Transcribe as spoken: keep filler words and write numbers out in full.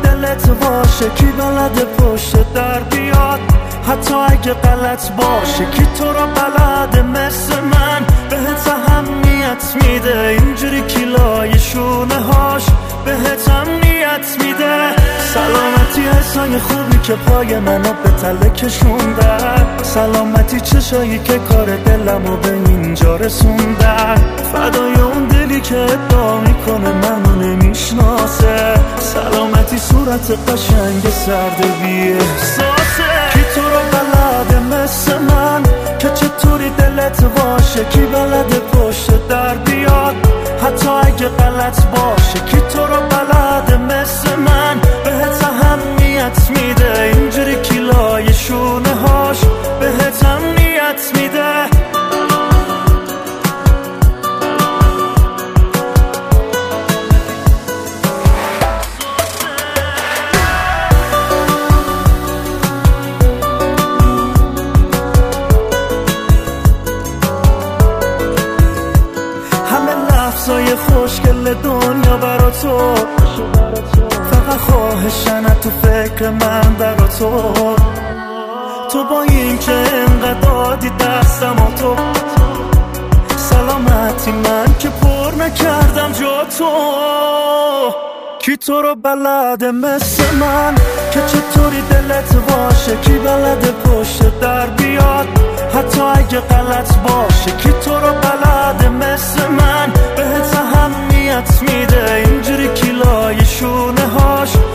دلت باشه کی بلد پشت در بیاد، حتی اگه غلط باشه کی تو رو بلد مثل من بهت اهمیت میده، اینجوری کیلای شونه هاش بهت امنیت میده. سلامتی حسای خوبی که پای منو به تله کشوندن، سلامتی چشایی که کار دلمو به اینجا رسوندن، فدای اون دلی که ادعا میکنه منو نمیشناسه، سلامتی صورت قشنگ سرد بی احساسه. کی تو رو بلده مثل من که چطوری دلت باشه، کی بلده پشت در بیاد حتی اگه غلط باشه، کی تو رو بلده مثل من بهت اهمیت میده، اینجوری کیلای شونه هاش بهت امنیت میده. لحظای خوشگل دنیا برا تو، فقط خواهشن تو فکر من برا تو، تو با این که انقدر دادی دستم و تو سلامتی من که پر نکردم جا تو. کی تو رو بلده مثل من که چطوری دلت باشه، کی بلده پشت در بیاد حتی اگه غلط باشه، کی تو رو بلده مثل من بهت اهمیت میده، اینجوری کیلای شونه هاش